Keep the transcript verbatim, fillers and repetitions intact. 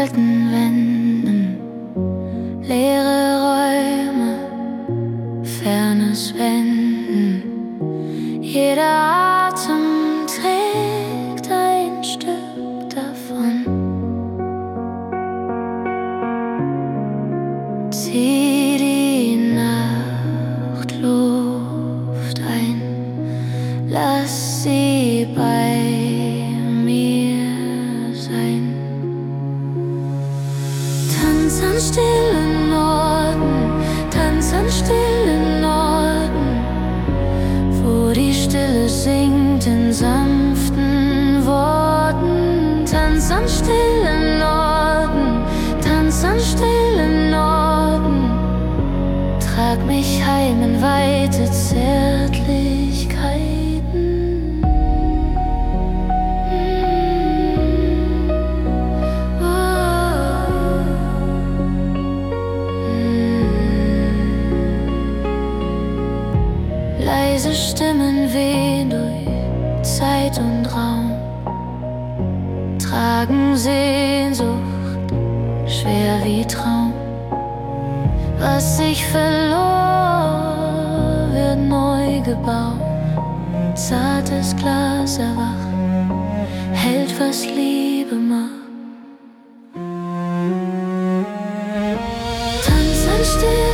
kalten Wänden, leere Räume, fernes Wenden. Jeder Atem trägt ein Stück davon. Zieh die Nachtluft ein, lass sie bei mir sein. Tanz an stillen Orten, tanz an stillen Orten, wo die Stille singt in sanften Worten. Tanz an stillen Orten, tanz an stillen Orten, trag mich heim in weite Zärtlichkeiten. Leise Stimmen wehen durch Zeit und Raum, tragen Sehnsucht schwer wie Traum. Was sich verlor, wird neu gebaut. Zartes Glas erwacht, hält, was Liebe macht. Tanz an Stille.